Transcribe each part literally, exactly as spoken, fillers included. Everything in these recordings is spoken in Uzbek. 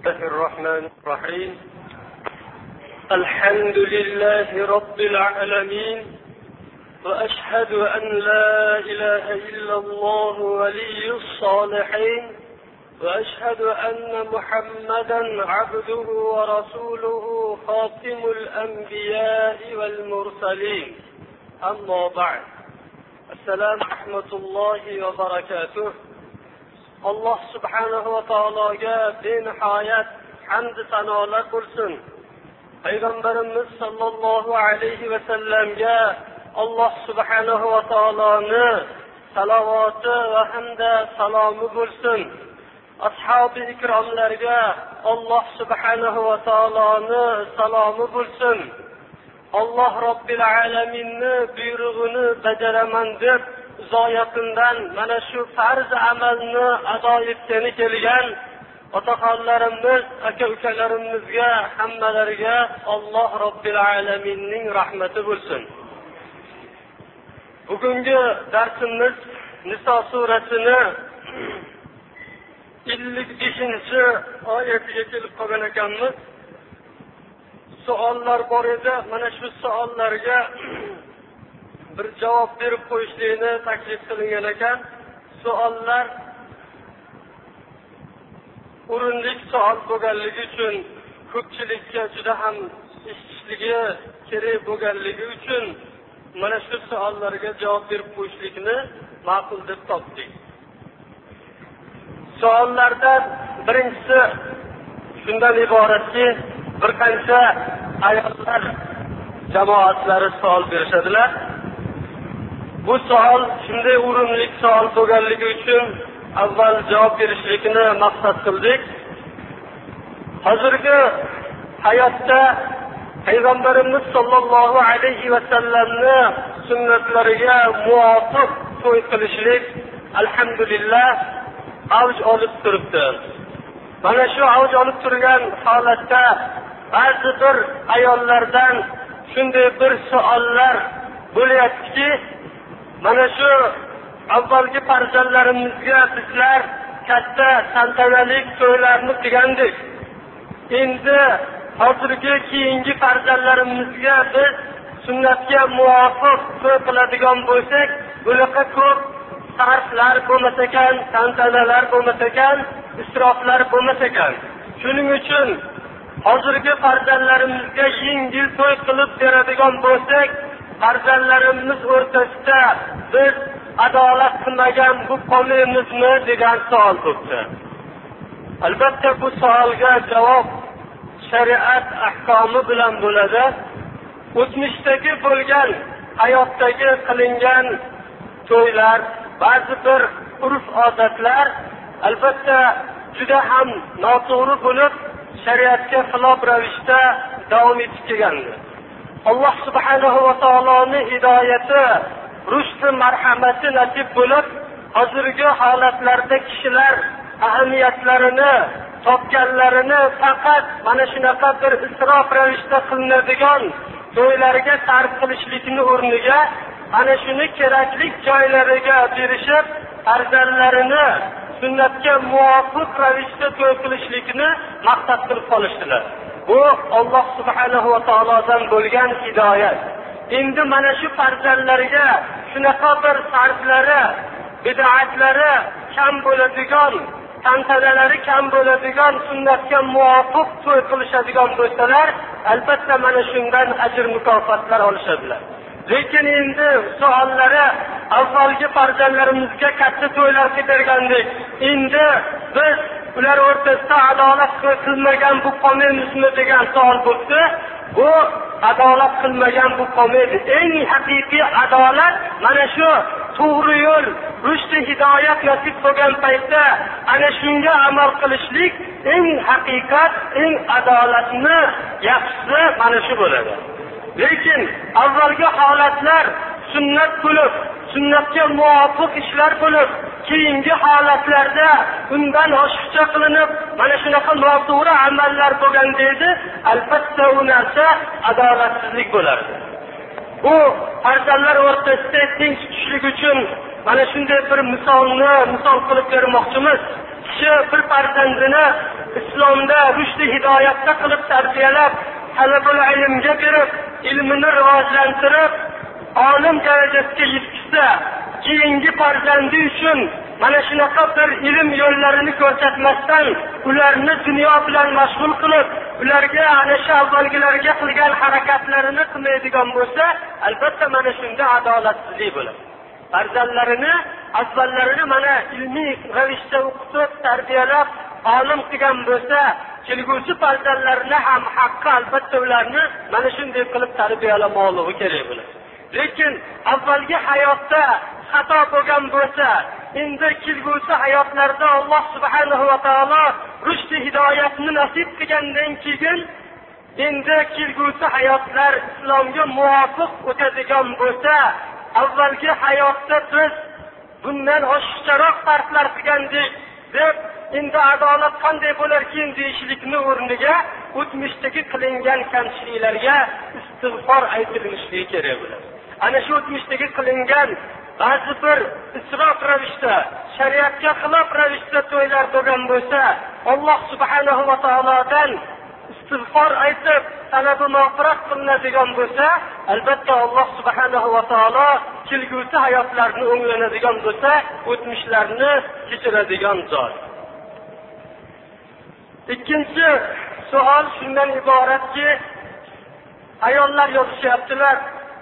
الله الرحمن الرحيم. الحمد لله رب العالمين، وأشهد أن لا إله إلا الله ولي الصالحين، وأشهد أن محمدا عبده ورسوله خاتم الأنبياء والمرسلين. أما بعد، السلام ورحمة الله وبركاته. Allah subhanahu va taologa benihoyat hamd sanolar bo'lsin. Payg'ambarimiz sollallohu alayhi va sallamga Allah subhanahu va taoloni salavoti va hamda salomi bo'lsin. Ashabi ikromlarga Allah subhanahu va taoloni salomi bo'lsin. Allah Robbil alaminni buyrug'ini bajaraman deb zoyatindan mana shu farz amalni ado etgani kelgan otaxonlarimiz, aka-ukalarimizga, hammalariga Alloh Robbil alaminning rahmati bo'lsin. Bugungi darsimiz Niso surasini ellik beshinchi oyatiga kelib qolgan ekanmiz. Savollar bor edi. Mana shu savollarga bir javob berib qo'yishlikni taklif qilingan ekan. Savollar o'rinli savol bo'lganligi uchun, ko'pchilikka juda ham eshitishligi kerak bo'lganligi uchun mana shu savollarga javob berib qo'yishlikni ma'qul deb topdik. Savollardan birinchisi shundan iboratki, bir qancha ayollar jamoatlari savol berishadilar. Bu savol shunday o'rinli savol bo'lganligi uchun avval javob berishlikni maqsad qildik. Hozirgi hayotda Payg'ambarimiz sollallohu alayhi va sallamni sunnatlariga muvofiq to'y qilishlik alhamdulillah avj olib turibdi. Mana shu avj olib turgan holatda ba'zi bir ayollardan shunday bir savollar bo'lyaptiki, mana shu avvalgi farzandlarimizga bizlar katta tantanalik to'ylarni qilgandik. Endi hozirgi keyingi farzandlarimizga biz sunnatga muvofiq to'y qiladigan bo'lsak, bunaqa ko'p sarflar bo'lmas ekan, tantanalar bo'lmas ekan, isroflar bo'lmas ekan. Shuning uchun hozirgi farzandlarimizga yengil to'y qilib beradigan bo'lsak, farzandlarimiz o'rtasida biz adolat qilmagan bu qonunimizmi degan savol bo'ldi. Albatta bu savolga javob shariat ahkomi bilan bo'ladi. O'tmishdagi bo'lgan hayotdagi qilingan to'ylar, ba'zi bir urf-odatlar albatta juda ham noto'g'ri bo'lib, shariatga xilof ravishda davom etib kelgandi. Alloh subhanahu va taoloning hidoyati, rushdi, marhamati nasib bo'lib, hozirgi holatlarda kishilar ahamiyatlarini topganlarini faqat mana shunaqa bir isrof ravishda qilinadigan to'ylarga sarf qilishlikning o'rniga ana shuni kerakli joylariga berishib, farzandlarini sunnatga muvofiq ravishda to'y qilishlikni maqsad qilib qolishdilar. Bu Alloh subhanahu va taolodan bo'lgan hidoyat. Endi mana shu farzandlarga shunaqa bir sarflari, bid'atlari kam bo'ladigan, tantanalari kam bo'ladigan sunnatga muvofiq to'y qilishadigan bo'lsalar, albatta mana shundan ajr mukofotlar olishadilar. Lekin endi savollari avvalgi farzandlarimizga katta to'ylar qildirgandik. Endi biz ular o'rtasida adolat qilmagan bu qonunimizmi degan savol bo'lsa, bu adolat qilmagan bu qonun. Eng haqiqiy adolat mana shu to'g'ri yo'l, rushdi, hidoyat nasib bo'lgan paytda ana shunga amal qilishlik eng haqiqat, eng adolatni yaxshisi mana shu bo'ladi. Lekin avvalgi holatlar sunnat bo'lib, sunnatga muvofiq ishlar bo'lib, keyingi holatlarda undan oshiqcha qilinib, mana shunaqa noto'g'ri amallar bo'lgan deydi, albatta u narsa adolatsizlik bo'lardi. Bu farzandlar o'rtasida teng tutishlik uchun mana shunday bir misolni misol qilib bermoqchimiz. kishi bir farzandini islomda rushdi hidoyatda qilib tarbiyalab, talabul ilmga berib, ilmini rivojlantirib, olim darajasiga yetkazsa, keyingi farzandi uchun mana shunaqa bir ilm yo'llarini ko'rsatmasdan ularni dunyo bilan mashg'ul qilib, ularga ana shu avvalgilarga qilgan harakatlarini qilmaydigan bo'lsa, albatta mana shunda adolatsizlik bo'ladi. Farzandlarini avvallarini mana ilmiy ravishda o'qitib, tarbiyalab, olim qilgan bo'lsa, kelgusi farzandlarini ham haqqi albatta ularni mana shunday qilib tarbiyalamoqligi kerak bo'ladi. Lekin avvalgi hayotda xato bo'lgan bo'lsa, endi kelgusi hayotlarda Alloh subhanahu va taolo rushdi hidoyatni nasib qilgandan keyin endi kelgusi hayotlar islomga muvofiq o'tadigan bo'lsa, avvalgi hayotda biz bundan oshiqcharoq farqlar qilgandik deb endi adolat qanday bo'larkin deyishlikni o'rniga o'tmishdagi qilingan kamchiliklarga istig'for aytilishligi kerak bo'ladi. Ana shu o'tmishdagi qilingan ba'zi bir isrof ravishda, shariatga xilof ravishda to'ylar bo'lgan bo'lsa, Alloh subhanahu va taolodan istig'for aytib, talabi mag'firat qilinadigan bo'lsa, albatta Alloh subhanahu va taolo kelgusi hayotlarni o'nglanadigan bo'lsa, o'tmishlarni kechiradigan zot. Ikkinchi savol shundan iboratki, ayollar yozishyaptilar.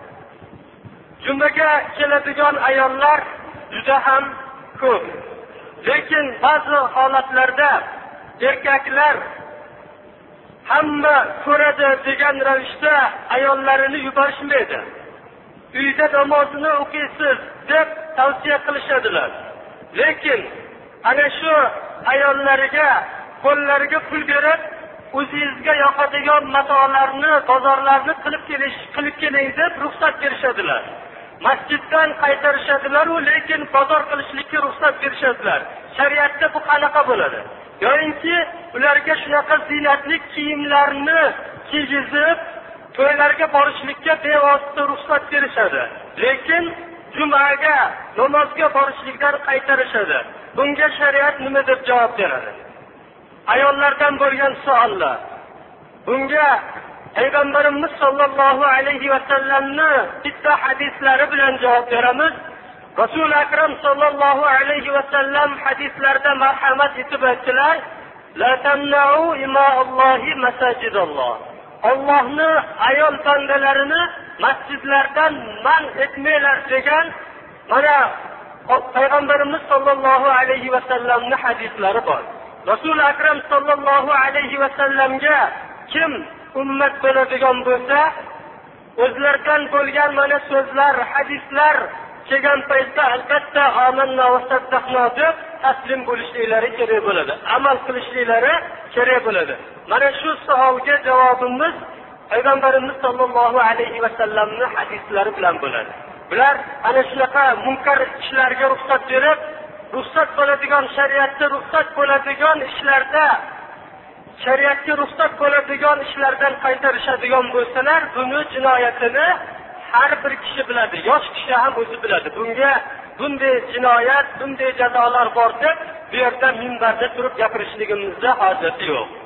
Jumaga keladigan ayollar juda ham ko'p. Lekin ba'zi holatlarda erkaklar hamma ko'radi degan ravishda ayollarini yuborishmaydi. Uyda namozini o'qiysiz deb tavsiya qilishadilar. Lekin ana shu ayollariga qo'llariga pul berib, o'zingizga yoqadigan matolarni, bozorlarni qilib kelish, qilib keling deb ruxsat berishadilar. Masjiddan qaytarishadilar, lekin bozor qilishlikka ruxsat berishadilar. Shariatda bu qanaqa bo'ladi? Yo'inki ularga shunaqa zinatli kiyimlarni kiygizib, to'ylarga borishlikka bevosita ruxsat berishadi. Lekin jumaga, namozga borishlikdan qaytarishadi. Bunga shariat nima deb javob beradi? Ayollardan bo'lgan savollar. Bunga Payg'ambarimiz sollallohu alayhi va sallamni bitta hadislari bilan javob beramiz. Rasul akram sollallohu alayhi va sallam hadislarda marhamat etib aytdilar: "La tamna'u ima Allohi masajidalloh." Allohni ayol bandalarini masjidlardan man etmanglar degan mana Payg'ambarimiz sollallohu alayhi va sallamning hadislari bor. Rasul akram sollallohu alayhi va sallamga kim ummat bo'ladigan bo'lsa, o'zlaridan bo'lgan mana so'zlar, hadislar kelgan paytda albatta omanna va saddaqna deb taslim bo'lishliklari kerak bo'ladi. Amal qilishliklari kerak bo'ladi. Mana shu savolga javobimiz Payg'ambarimiz sollallohu alayhi va sallamning hadislari bilan bo'ladi. Bular ana shunaqa munkar ishlarga ruxsat berib, ruxsat bo'ladigan shariatda ruxsat bo'ladigan ishlarda shariatga ruxsat bo'ladigan ishlardan qaytarishadigan bo'lsalar, buni jinoyatini har bir kishi biladi, yosh kishi ham o'zi biladi. Bunga bunday jinoyat, bunday jazolar bor deb bu yerda minbarda turib gapirishligimizda hojati yo'q.